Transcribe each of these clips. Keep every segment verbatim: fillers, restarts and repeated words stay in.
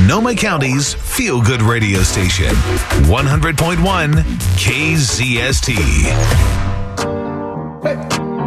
Sonoma County's feel-good radio station, one hundred point one K Z S T. Hey.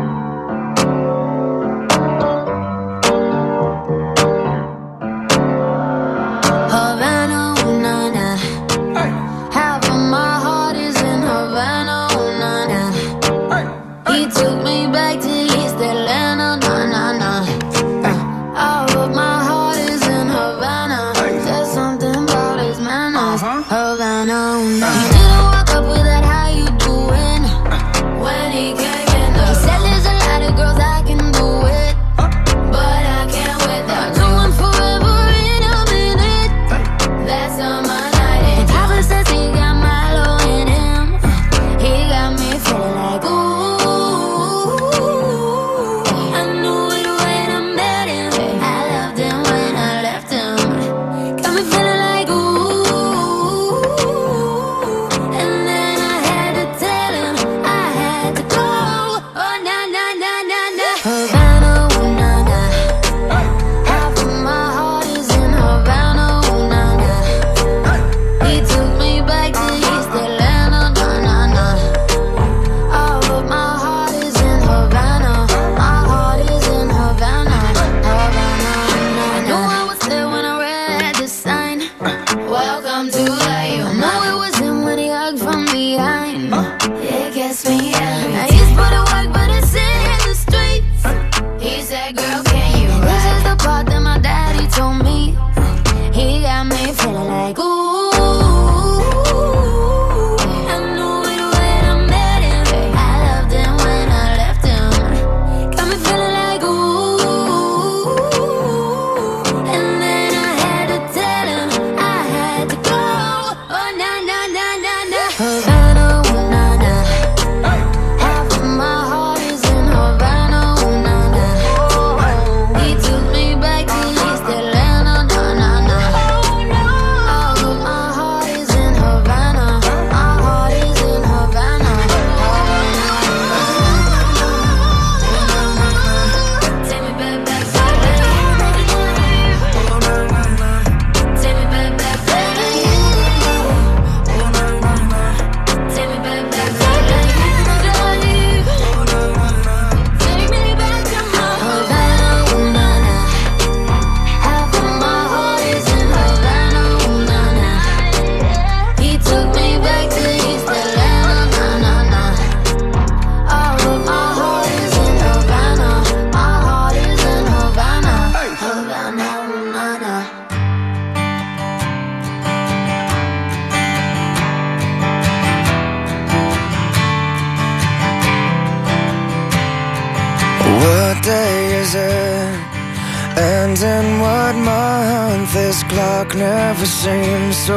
Never seems so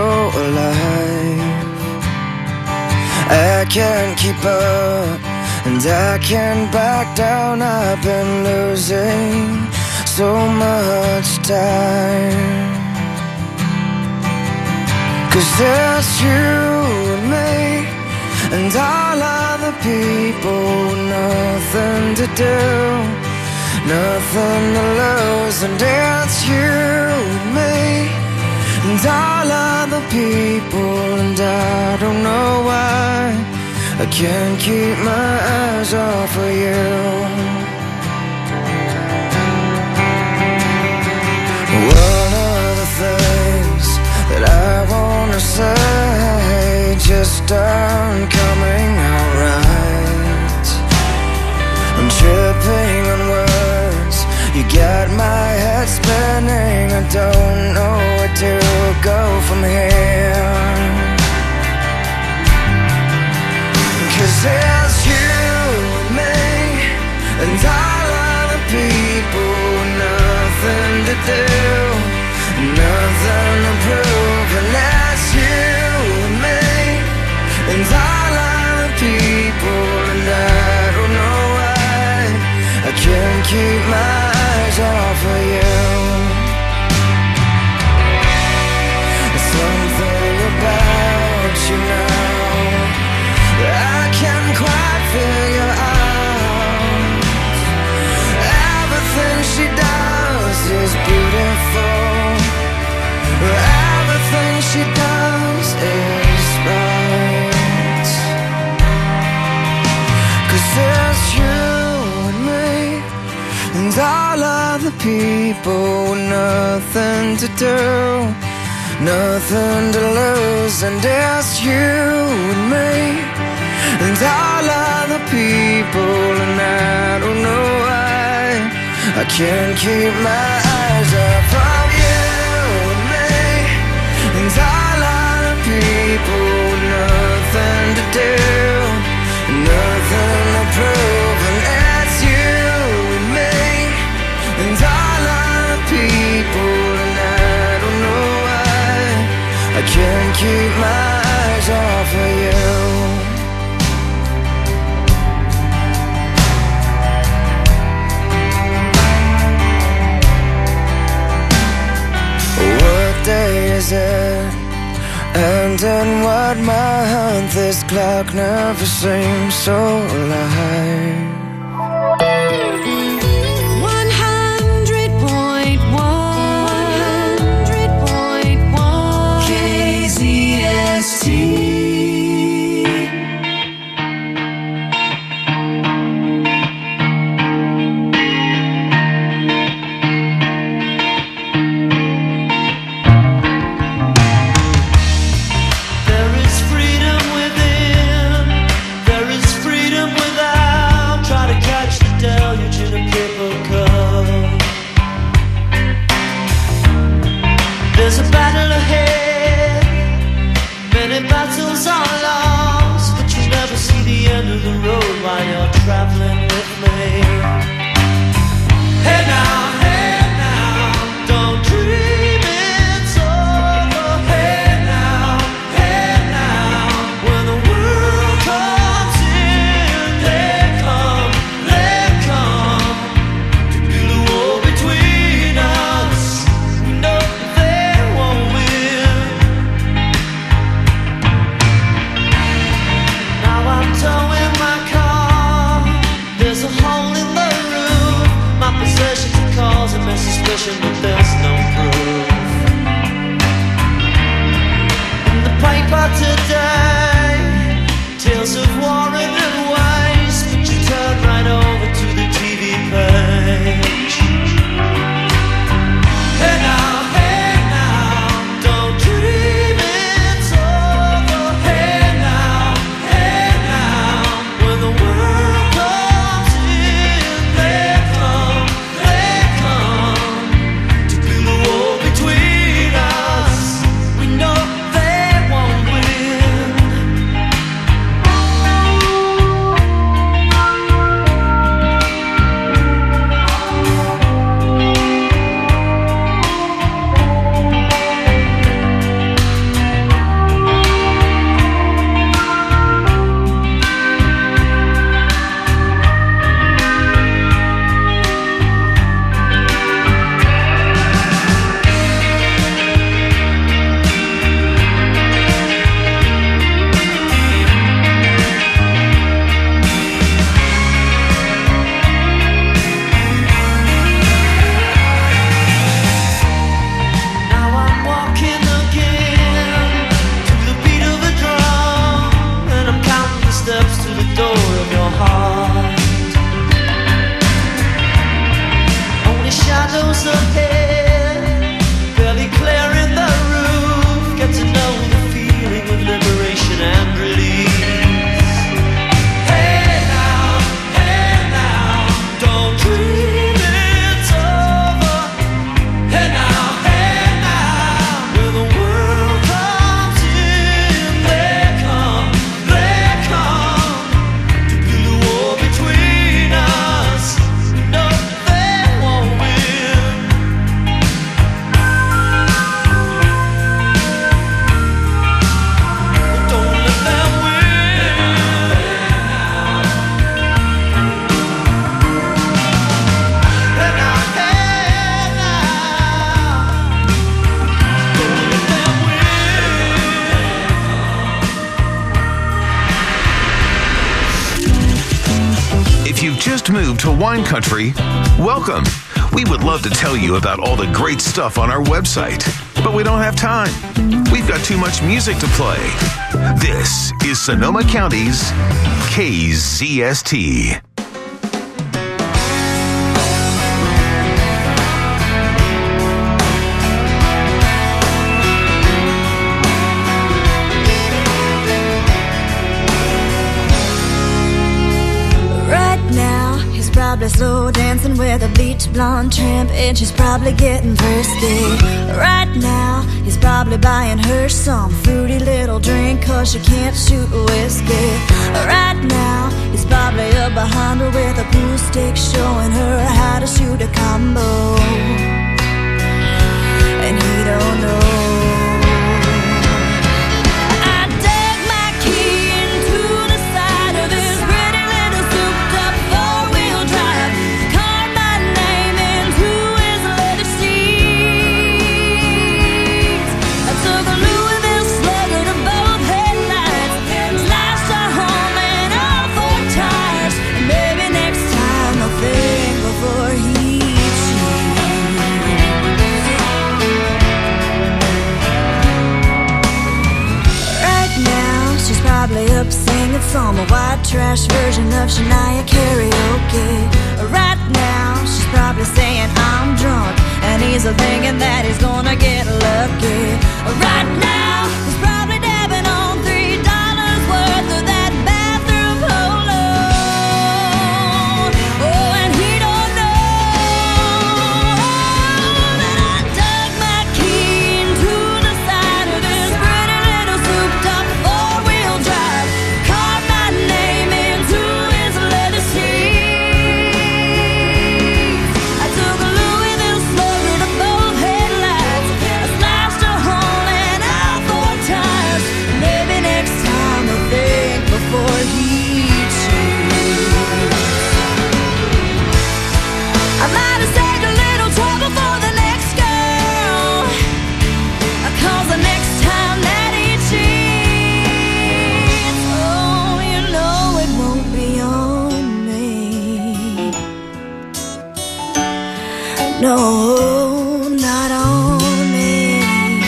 alive. I can't keep up and I can't back down. I've been losing so much time. Cause there's you and me and all other people, nothing to do, nothing to lose. And it's you and me and all other people, and I don't know why I can't keep my eyes off of you. One of the things that I wanna say just aren't coming out right. I'm tripping on words, you got my head spinning. I don't know where to go from here. Cause there's you and me and all other people, nothing to do, nothing to prove. And that's you and me and all other people, and I don't know why I can't keep my eyes off of you. Something about you now I can't quite figure out. Everything she does is beautiful. I she does is right. 'Cause there's you and me and all of the people with nothing to do, nothing to lose. And there's you and me and all of the people, and I don't know why I can't keep my eyes off of you and me and all of the people with nothing to do, nothing to prove. And it's you and me and all of the people, and I don't know why I can't keep my eyes off of you. What day is it? And in what month? This clock never seems so alive. one hundred point one K Z S T. There's a battle ahead, many battles are lost, but you never see the end of the road while you're traveling with me. Hey now, hey now, don't dream it's over. Hey now, hey now, when the world comes in, they come, they come to build a wall between us. No, towing my car, there's a hole in the roof. My possessions are causing me suspicion, but there's no proof. In the paper today, tales of war and waste, but you turn right over to the T V page. Hey now, hey now, don't dream it's over. Hey now, hey now, when the world comes in, they come, they come to build a wall between us. We know they won't win. Now I'm walking again to the beat of a drum, and I'm counting the steps to the door of your heart. Only shadows ahead, barely clearing the roof. Get to know the feeling of liberation and release. Hey now, hey now, don't dream it's over. Hey now, hey now, when the world comes in, they come, they come to build a wall between us. No, they won't win. Don't let them win. Hey now, hey now, don't let them win. If you've just moved to Wine Country, welcome. We would love to tell you about all the great stuff on our website, but we don't have time. We've you've got too much music to play. This is Sonoma County's K Z S T. Probably slow dancing with a bleach blonde tramp, and she's probably getting frisky. Right now, he's probably buying her some fruity little drink, cause she can't shoot whiskey. Right now, he's probably up behind her with a pool stick, showing her how to shoot a combo. And he don't know. Up singing some white trash version of Shania karaoke. Right now, she's probably saying I'm drunk, and he's thinking that he's gonna get lucky. Right now, he's probably dabbing on three dollars worth of that bathroom polo. Oh, and he don't know that I dug my key into the side of his pretty little souped-up four-wheel drive. No, not on me.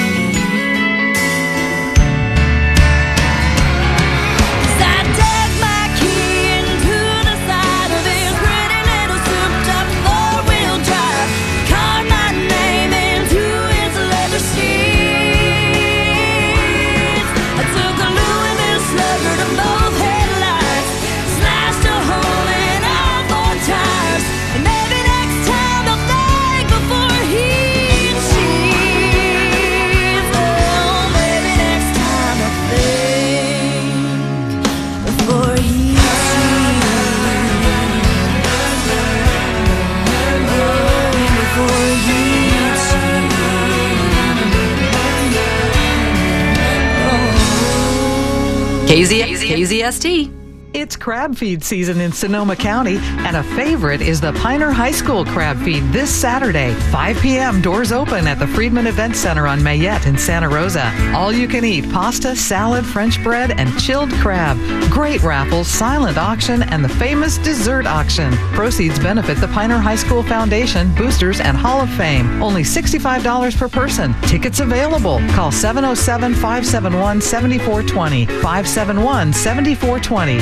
'Cause I dug my key into the side of his pretty little souped-up four-wheel drive, carved my name into his leather seats. I took a Louisville Slugger to both headlights, slashed a hole in all four tires, and maybe next time I'll think before he cheats. Oh, maybe next time I'll think before he K Z K Z S T. It's crab feed season in Sonoma County, and a favorite is the Piner High School Crab Feed this Saturday. five p.m. Doors open at the Friedman Event Center on Mayette in Santa Rosa. All you can eat pasta, salad, French bread, and chilled crab. Great raffles, silent auction, and the famous dessert auction. Proceeds benefit the Piner High School Foundation, Boosters, and Hall of Fame. Only sixty-five dollars per person. Tickets available. Call seven oh seven, five seven one, seven four two oh. five seven one, seven four two oh.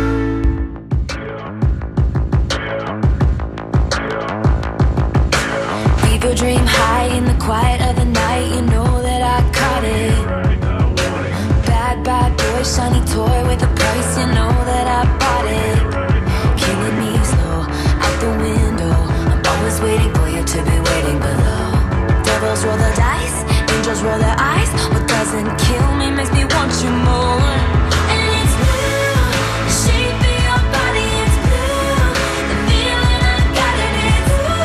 Your dream high in the quiet of the night, you know that I caught it. Bad, bad boy, shiny toy with a price, you know that I bought it. Killing me slow, out the window, I'm always waiting for you to be waiting below. Devils roll the dice, angels roll their eyes. What doesn't kill me makes me want you more. And it's blue, the shape of your body, it's blue. The feeling I got it, it's blue.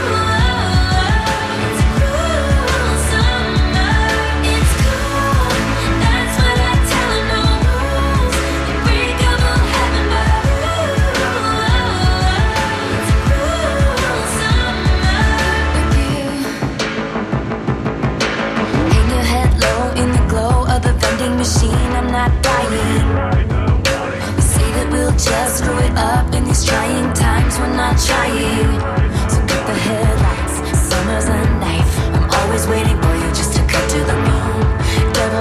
Machine, I'm not dying. We say that we'll just screw it up in these trying times. We're not trying. So get the headlights. Summer's a knife. I'm always waiting for you just to cut to the moon. Devil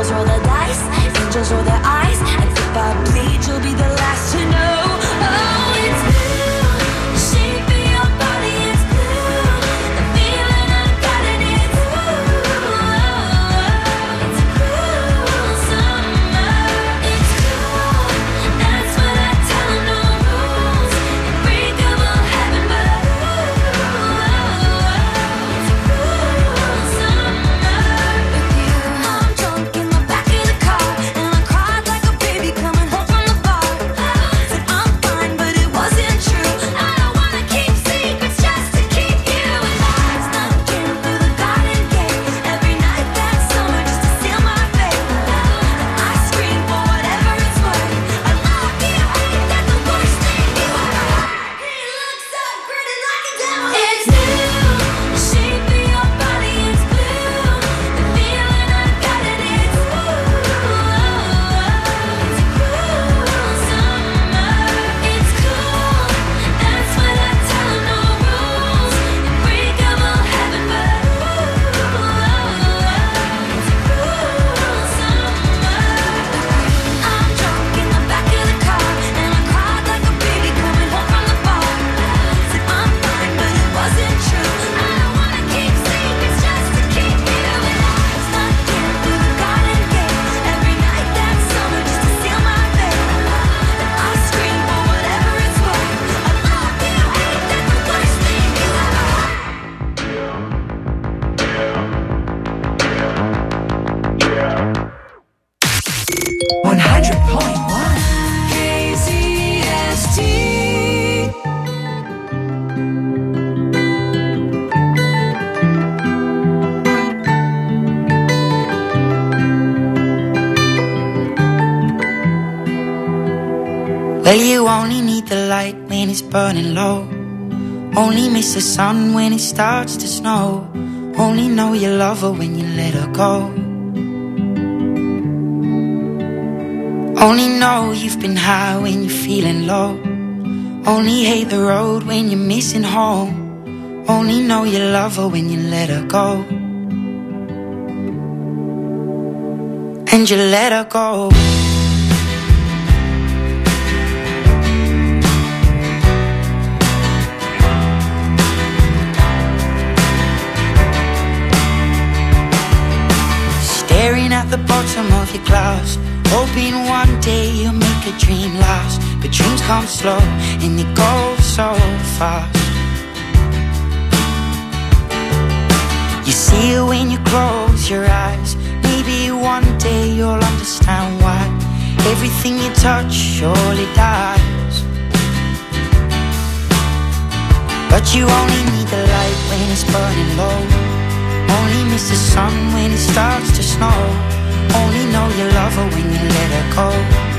one hundred point one K Z S T. Well, you only need the light when it's burning low. Only miss the sun when it starts to snow. Only know you love her when you let her go. Only know you've been high when you're feeling low. Only hate the road when you're missing home. Only know you love her when you let her go. And you let her go. Staring at the bottom of your glass, hoping one day you'll make a dream last. But dreams come slow and they go so fast. You see it when you close your eyes. Maybe one day you'll understand why everything you touch surely dies. But you only need the light when it's burning low. Only miss the sun when it starts to snow. Only know you love her when you let her go.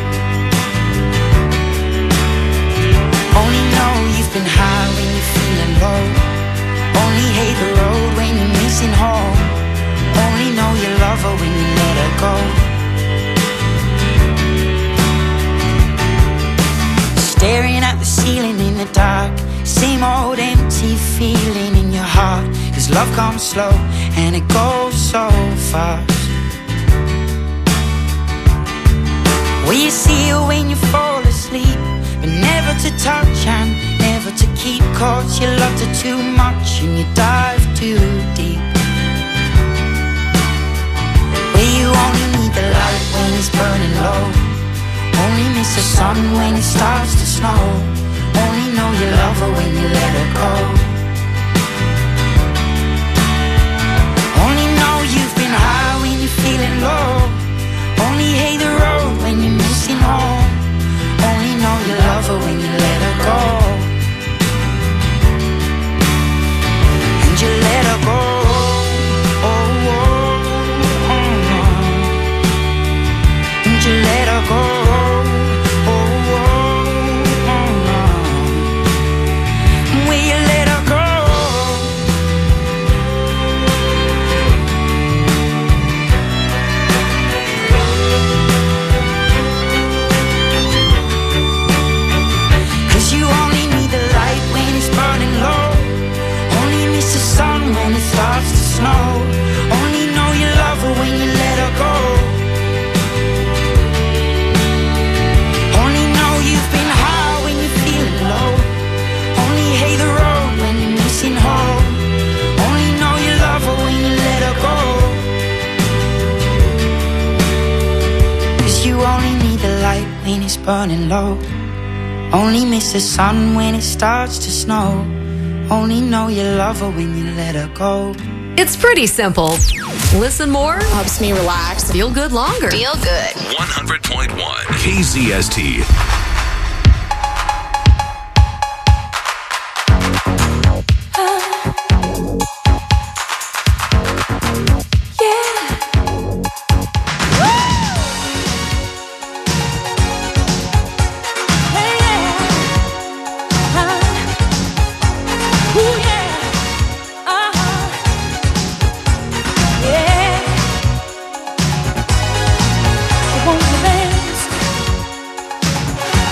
Only know you've been high when you're feeling low. Only hate the road when you're missing home. Only know you love her when you let her go. Staring at the ceiling in the dark, same old empty feeling in your heart. Cause love comes slow and it goes so fast. Well, you see it when you fall asleep, but never to touch and never to keep. Cause you loved her too much and you dive too deep. Well, you only need the light when it's burning low. Only miss the sun when it starts to snow. Only know you love her when you let her go. Only know you've been high when you're feeling low. Only hate the road when you're missing home. Only know you love her when you let her go. And you let her go. Oh, oh, oh, oh. And you let her go. Starts to snow. Only know you love her when you let her go. Only know you've been high when you're feeling low. Only hate the road when you're missing home. Only know you love her when you let her go. Cause you only need the light when it's burning low. Only miss the sun when it starts to snow. Only know you love her when you let her go. It's pretty simple. Listen more. Helps me relax. Feel good longer. Feel good. one hundred point one K Z S T. I won't dance.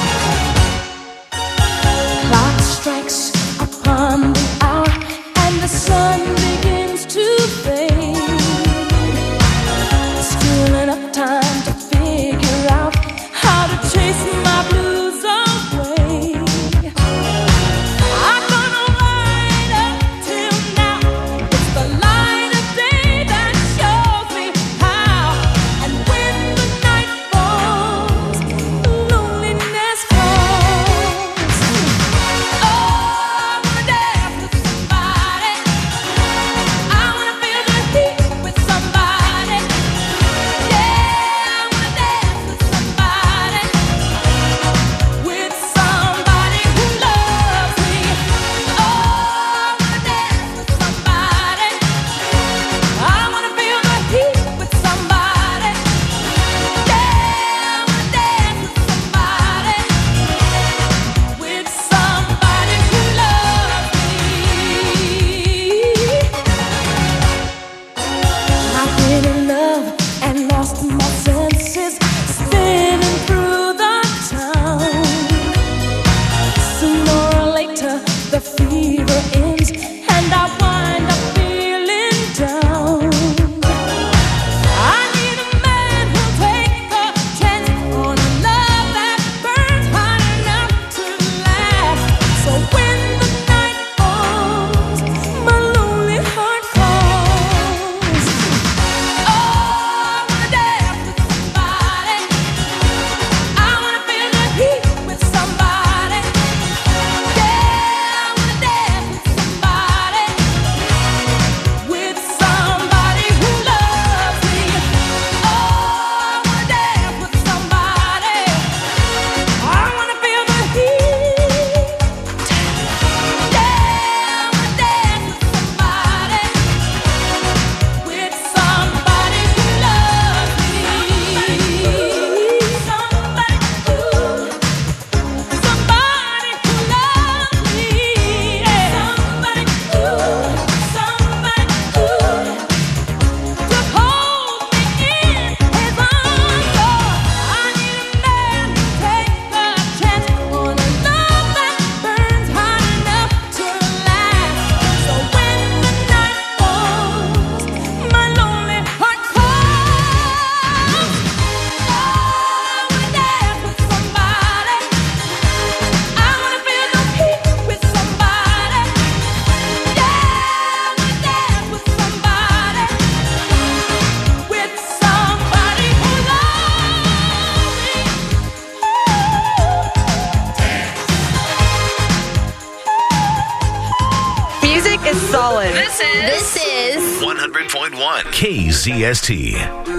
This is. This is. one hundred point one K Z S T.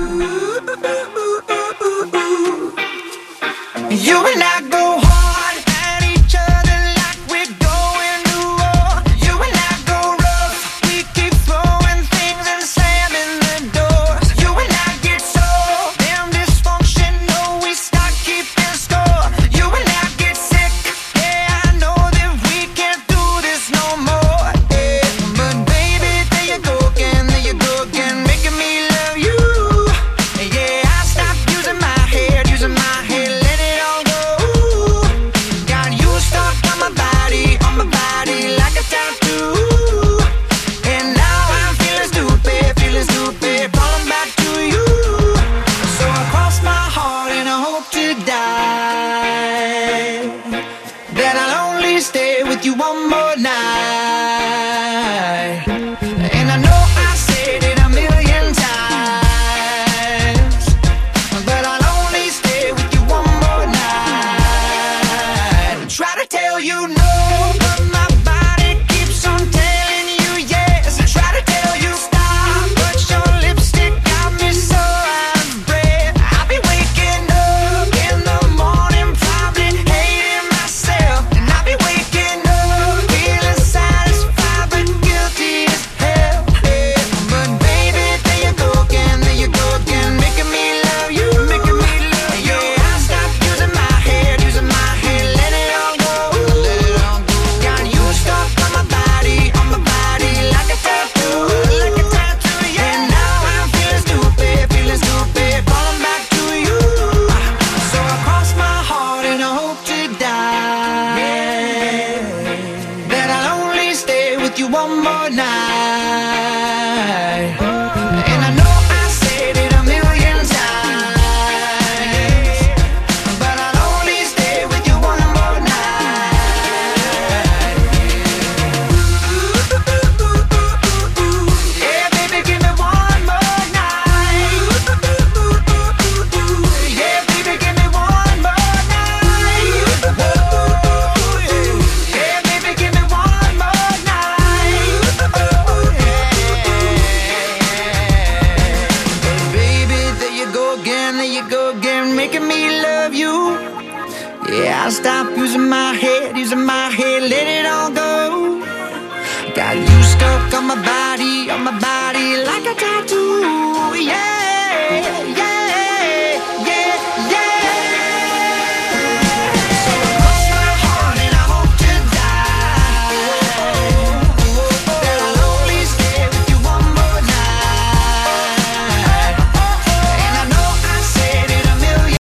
You and I go hard at each other like we're going to war. You and I go rough, we keep throwing things and slamming the doors. You and I get so damn dysfunctional, we start keeping score. You and I get sick, yeah, I know that we can't do this no more. Yeah. But baby, there you go again, there you go again, making me love you. Yeah, I stopped using my head, using my head, let it all go. Got you stuck on my body, on my body like a tattoo. And now I'm feeling stupid, feeling stupid, falling back to you. So I cross my heart and I hope to die that I'll only stay with you one more night. And I know I said it a million times, but I'll only stay with you one more night. Try to tell you no, but my body keeps on telling you yes. Try to tell you stop, but your lipstick got me so out of breath. I'll be waking up in the morning, probably hating myself. And I'll be waking up feeling satisfied but guilty as hell. Yeah. But baby, there you go again, there you go again, making me love you, making me love you. Yeah, I stopped using my head, using my head, let it all go, let it all go. Got you stuck on my body, on my body like a tattoo, like a tattoo. Yeah, and now I'm feeling stupid, feeling stupid, falling back to you. So I cross my heart and I hope to die that I'll only stay with you one more night. And I know I said it a million times, but I'll only stay with you one more night. Yeah, baby, give me one more night. Yeah, baby, give me one more night. Yeah, baby, give me one more night. But baby, there you go again, there you go again, making me love you. Yeah, I stopped using my head, using my head, let it all go. Got you stuck on my body, on my body like a tattoo. Yeah,